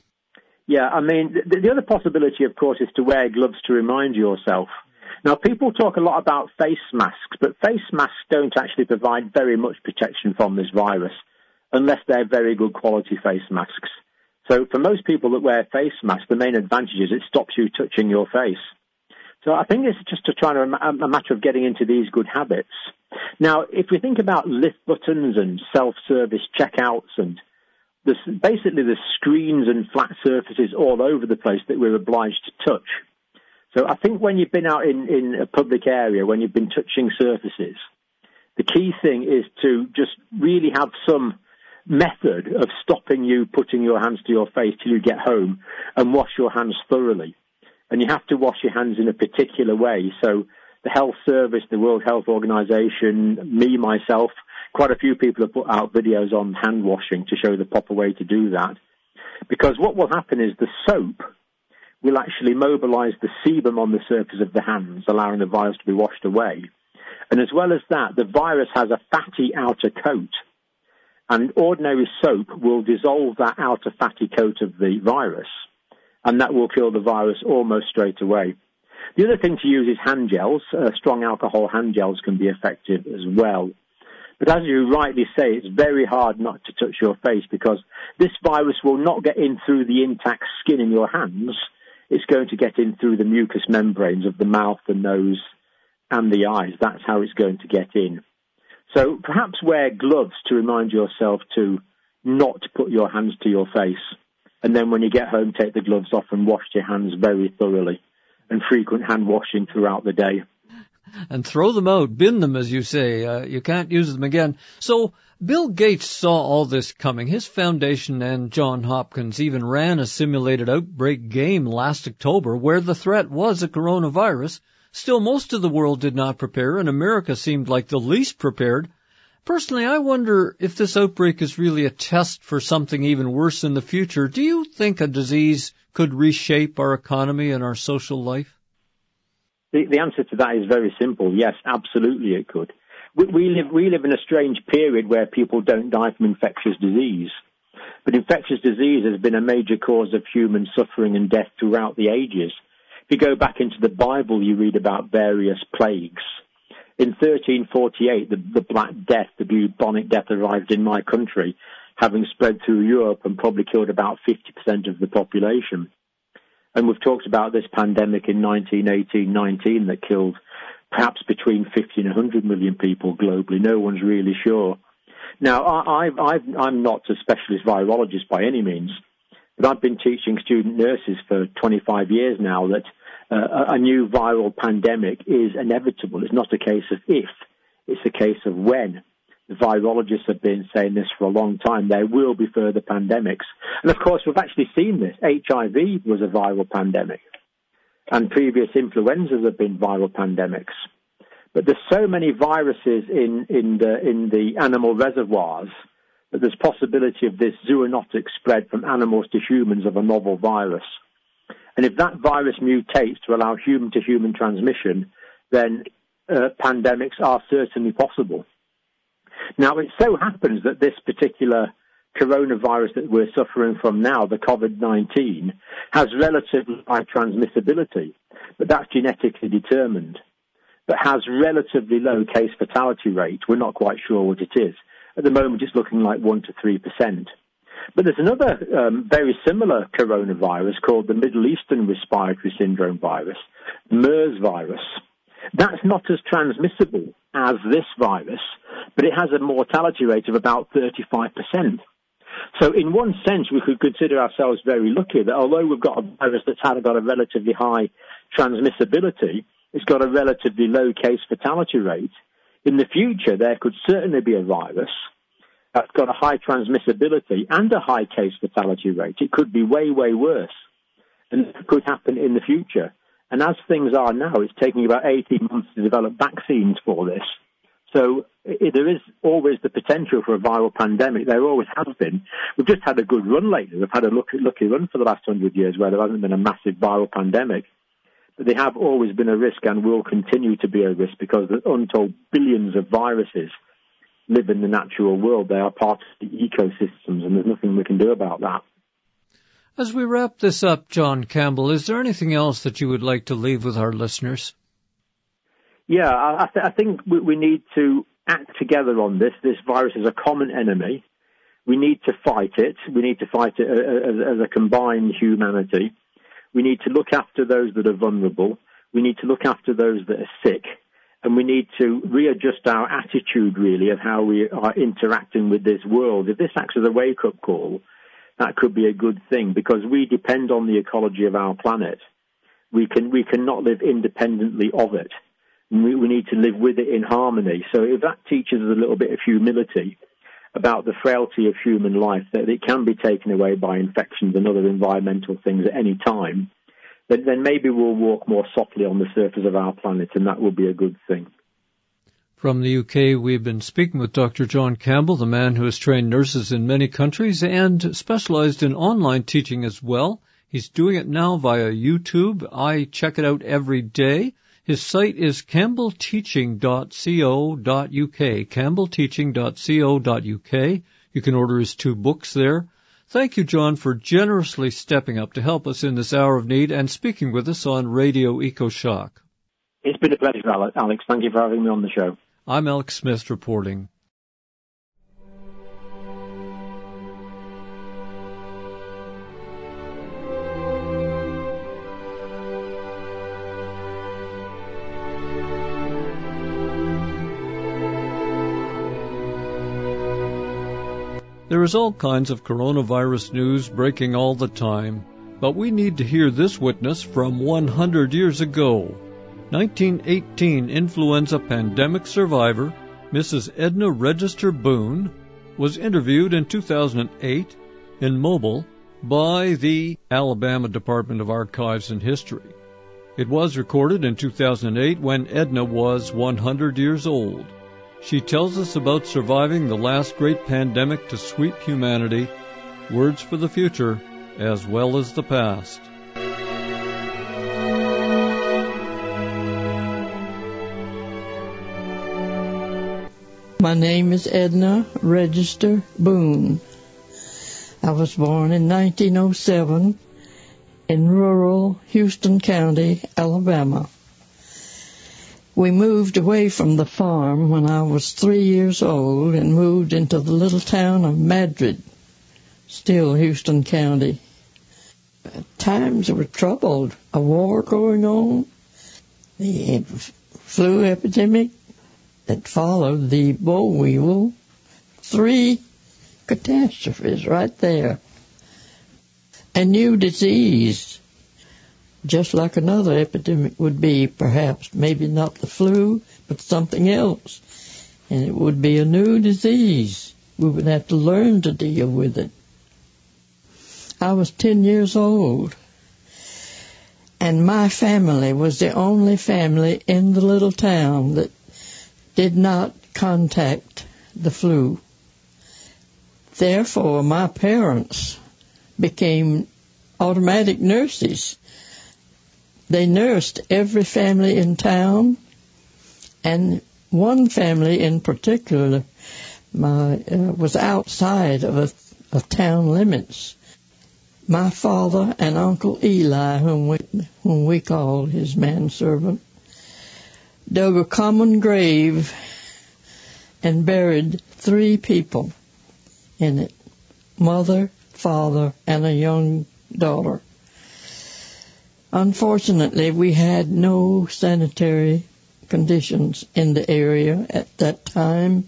Speaker 10: Yeah, I mean, the other possibility, of course, is to wear gloves to remind yourself. Now, people talk a lot about face masks, but face masks don't actually provide very much protection from this virus, unless they're very good quality face masks. So for most people that wear face masks, the main advantage is it stops you touching your face. So I think it's just a matter of getting into these good habits. Now, if we think about lift buttons and self-service checkouts and basically the screens and flat surfaces all over the place that we're obliged to touch. So I think when you've been out in a public area, when you've been touching surfaces, the key thing is to just really have some method of stopping you putting your hands to your face till you get home and wash your hands thoroughly. And you have to wash your hands in a particular way. So the Health Service, the World Health Organization, me, myself, quite a few people have put out videos on hand washing to show the proper way to do that. Because what will happen is the soap will actually mobilize the sebum on the surface of the hands, allowing the virus to be washed away. And as well as that, the virus has a fatty outer coat. And ordinary soap will dissolve that outer fatty coat of the virus. And that will kill the virus almost straight away. The other thing to use is hand gels. Strong alcohol hand gels can be effective as well. But as you rightly say, it's very hard not to touch your face because this virus will not get in through the intact skin in your hands. It's going to get in through the mucous membranes of the mouth, the nose, and the eyes. That's how it's going to get in. So perhaps wear gloves to remind yourself to not put your hands to your face. And then when you get home, take the gloves off and wash your hands very thoroughly, and frequent hand washing throughout the day.
Speaker 9: And throw them out, bin them, as you say. You can't use them again. So Bill Gates saw all this coming. His foundation and Johns Hopkins even ran a simulated outbreak game last October where the threat was a coronavirus. Still, most of the world did not prepare, and America seemed like the least prepared. Personally, I wonder if this outbreak is really a test for something even worse in the future. Do you think a disease could reshape our economy and our social life?
Speaker 10: The answer to that is very simple. Yes, absolutely it could. We live in a strange period where people don't die from infectious disease. But infectious disease has been a major cause of human suffering and death throughout the ages. If you go back into the Bible, you read about various plagues. In 1348, the Black Death, the bubonic death, arrived in my country, having spread through Europe and probably killed about 50% of the population. And we've talked about this pandemic in 1918-19 that killed perhaps between 50 and 100 million people globally. No one's really sure. Now, I'm not a specialist virologist by any means, but I've been teaching student nurses for 25 years now that a new viral pandemic is inevitable. It's not a case of if, it's a case of when. The virologists have been saying this for a long time. There will be further pandemics. And of course, we've actually seen this. HIV was a viral pandemic. And previous influenzas have been viral pandemics. But there's so many viruses in the animal reservoirs that there's possibility of this zoonotic spread from animals to humans of a novel virus. And if that virus mutates to allow human-to-human transmission, then pandemics are certainly possible. Now, it so happens that this particular coronavirus that we're suffering from now, the COVID-19, has relatively high transmissibility, but that's genetically determined, but has relatively low case fatality rate. We're not quite sure what it is. At the moment, it's looking like 1 to 3%. But there's another very similar coronavirus called the Middle Eastern Respiratory Syndrome virus, MERS virus. That's not as transmissible as this virus, but it has a mortality rate of about 35%. So in one sense, we could consider ourselves very lucky that although we've got a virus that's got a relatively high transmissibility, it's got a relatively low case fatality rate. In the future, there could certainly be a virus that's got a high transmissibility and a high case fatality rate. It could be way, way worse. And it could happen in the future. And as things are now, it's taking about 18 months to develop vaccines for this. So there is always the potential for a viral pandemic. There always has been. We've just had a good run lately. We've had a lucky run for the last 100 years where there hasn't been a massive viral pandemic. But they have always been a risk and will continue to be a risk because there's untold billions of viruses live in the natural world. They are part of the ecosystems, and there's nothing we can do about that.
Speaker 9: As we wrap this up, John Campbell, is there anything else that you would like to leave with our listeners?
Speaker 10: Yeah, I think we need to act together on this. This virus is a common enemy. We need to fight it. We need to fight it as a combined humanity. We need to look after those that are vulnerable. We need to look after those that are sick. And we need to readjust our attitude, really, of how we are interacting with this world. If this acts as a wake-up call, that could be a good thing because we depend on the ecology of our planet. We cannot live independently of it. We need to live with it in harmony. So if that teaches us a little bit of humility about the frailty of human life, that it can be taken away by infections and other environmental things at any time, then maybe we'll walk more softly on the surface of our planet, and that will be a good thing.
Speaker 9: From the UK, we've been speaking with Dr. John Campbell, the man who has trained nurses in many countries and specialized in online teaching as well. He's doing it now via YouTube. I check it out every day. His site is campbellteaching.co.uk, campbellteaching.co.uk. You can order his 2 books there. Thank you, John, for generously stepping up to help us in this hour of need and speaking with us on Radio EcoShock.
Speaker 10: It's been a pleasure, Alex. Thank you for having me on the show.
Speaker 9: I'm Alex Smith reporting. There is all kinds of coronavirus news breaking all the time, but we need to hear this witness from 100 years ago. 1918 influenza pandemic survivor, Mrs. Edna Register Boone, was interviewed in 2008 in Mobile by the Alabama Department of Archives and History. It was recorded in 2008 when Edna was 100 years old. She tells us about surviving the last great pandemic to sweep humanity, words for the future as well as the past.
Speaker 2: My name is Edna Register Boone. I was born in 1907 in rural Houston County, Alabama. We moved away from the farm when I was 3 years old and moved into the little town of Madrid, still Houston County. Times were troubled. A war going on, the flu epidemic that followed the boll weevil, 3 catastrophes right there. A new disease, just like another epidemic would be, perhaps, maybe not the flu, but something else. And it would be a new disease. We would have to learn to deal with it. I was 10 years old, and my family was the only family in the little town that did not contact the flu. Therefore, my parents became automatic nurses. They nursed every family in town, and one family in particular was outside of town limits. My father and Uncle Eli, whom we called his manservant, dug a common grave and buried 3 people in it, mother, father, and a young daughter. Unfortunately, we had no sanitary conditions in the area at that time,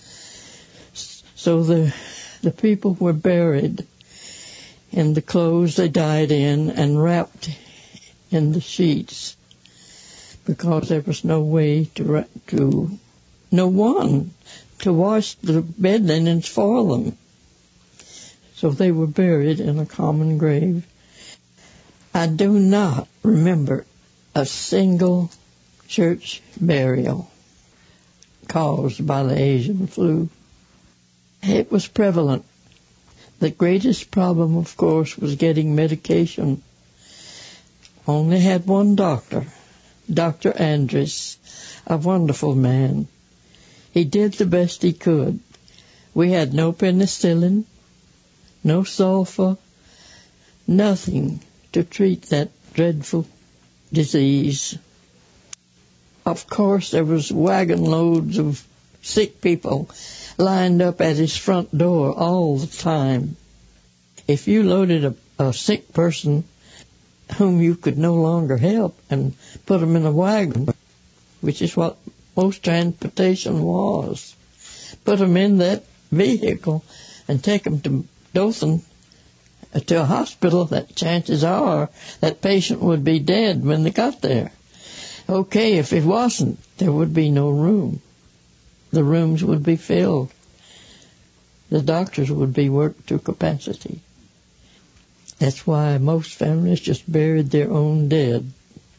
Speaker 2: so the people were buried in the clothes they died in and wrapped in the sheets, because there was no way no one to wash the bed linens for them. So they were buried in a common grave. I do not remember a single church burial caused by the Asian flu. It was prevalent. The greatest problem, of course, was getting medication. Only had one doctor, Dr. Andres, a wonderful man. He did the best he could. We had no penicillin, no sulfur, nothing to treat that dreadful disease. Of course, there was wagon loads of sick people lined up at his front door all the time. If you loaded a sick person whom you could no longer help and put them in a wagon, which is what most transportation was, put them in that vehicle and take them to Dothan, to a hospital, that chances are that patient would be dead when they got there. Okay, if it wasn't, there would be no room. The rooms would be filled. The doctors would be worked to capacity. That's why most families just buried their own dead.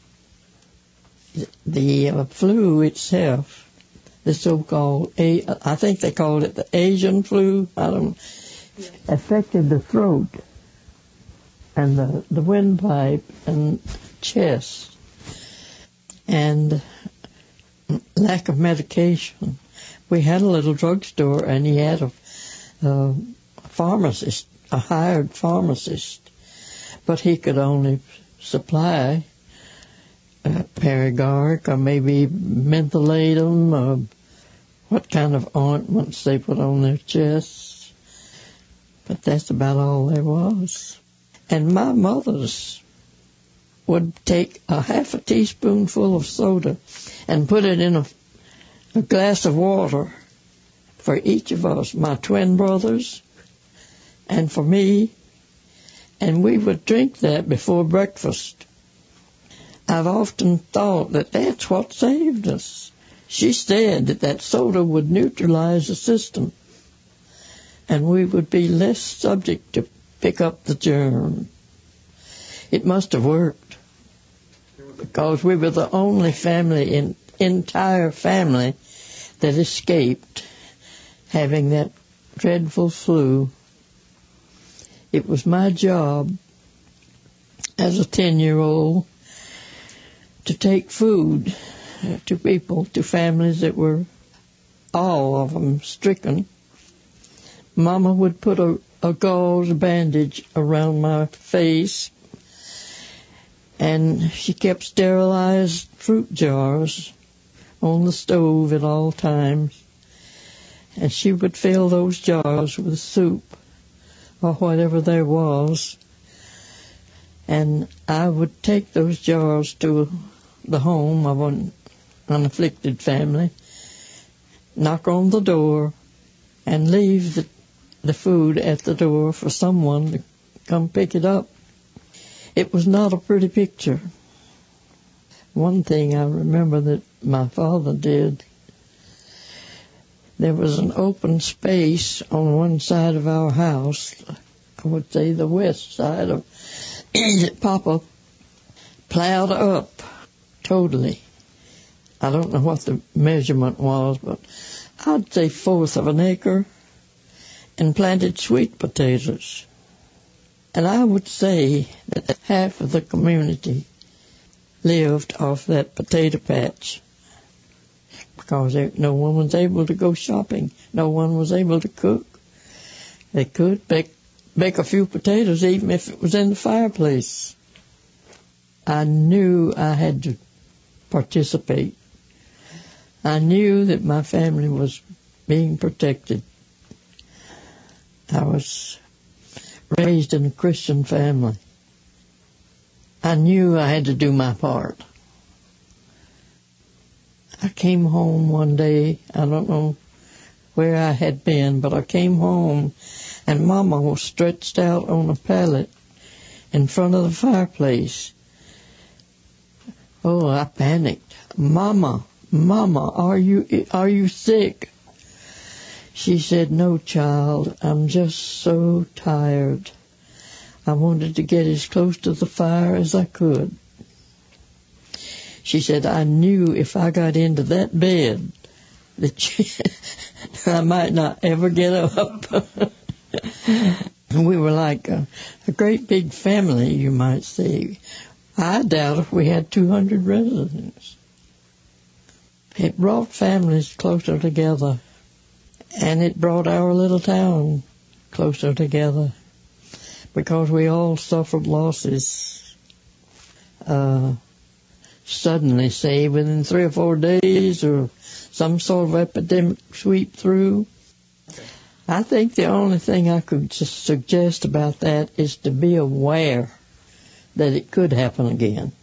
Speaker 2: The flu itself, the so-called, I think they called it the Asian flu, affected the throat and the windpipe and chest, and lack of medication. We had a little drugstore, and he had a pharmacist, a hired pharmacist, but he could only supply Paragard or maybe mentholatum or what kind of ointments they put on their chests. But that's about all there was. And my mother's would take a half a teaspoonful of soda and put it in a glass of water for each of us, my twin brothers and for me, and we would drink that before breakfast. I've often thought that that's what saved us. She said that soda would neutralize the system, and we would be less subject to pick up the germ. It must have worked, because we were the only entire family that escaped having that dreadful flu. It was my job as a 10-year-old to take food to people, to families that were all of them stricken. Mama would put a gauze bandage around my face, and she kept sterilized fruit jars on the stove at all times, and she would fill those jars with soup or whatever there was, and I would take those jars to the home of an unafflicted family, knock on the door, and leave the food at the door for someone to come pick it up. It was not a pretty picture. One thing I remember that my father did, there was an open space on one side of our house, I would say the west side of Papa plowed up totally. I don't know what the measurement was, but I'd say 1/4 of an acre, and planted sweet potatoes. And I would say that half of the community lived off that potato patch, because no one was able to go shopping. No one was able to cook. They could bake a few potatoes even if it was in the fireplace. I knew I had to participate. I knew that my family was being protected. I was raised in a Christian family. I knew I had to do my part. I came home one day, I don't know where I had been, but I came home and Mama was stretched out on a pallet in front of the fireplace. Oh, I panicked. Mama, are you sick? She said, "No, child, I'm just so tired. I wanted to get as close to the fire as I could." She said, "I knew if I got into that bed that I might not ever get up." We were like a great big family, you might say. I doubt if we had 200 residents. It brought families closer together, and it brought our little town closer together, because we all suffered losses. Suddenly, say, within 3 or 4 days, or some sort of epidemic sweep through. I think the only thing I could just suggest about that is to be aware that it could happen again.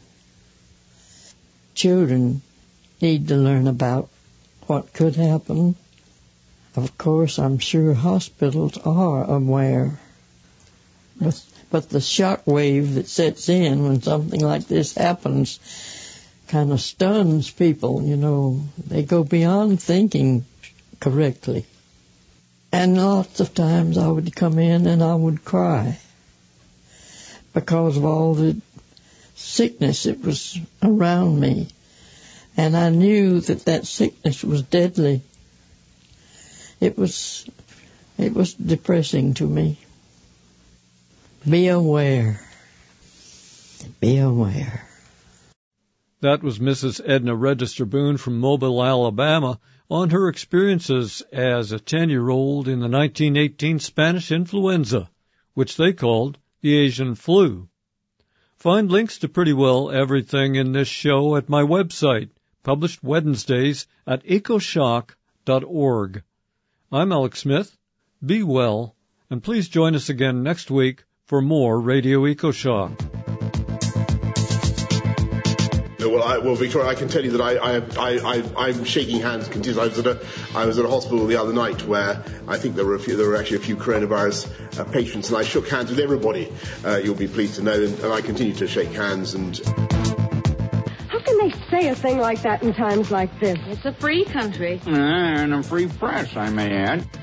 Speaker 2: Children need to learn about what could happen. Of course, I'm sure hospitals are aware. But the shock wave that sets in when something like this happens kind of stuns people, you know. They go beyond thinking correctly. And lots of times I would come in and I would cry because of all the sickness that was around me. And I knew that sickness was deadly. It was depressing to me. Be aware. Be aware.
Speaker 9: That was Mrs. Edna Register Boone from Mobile, Alabama, on her experiences as a 10-year-old in the 1918 Spanish influenza, which they called the Asian flu. Find links to pretty well everything in this show at my website, published Wednesdays at ecoshock.org. I'm Alex Smith. Be well, and please join us again next week for more Radio EcoShock.
Speaker 6: No, well, Victoria, I can tell you that I'm shaking hands continuously. I was at a hospital the other night where I think there were actually a few coronavirus patients, and I shook hands with everybody. You'll be pleased to know, and I continue to shake hands. And
Speaker 12: how can they say a thing like that in times like this?
Speaker 13: It's a free country.
Speaker 14: And a free press, I may add.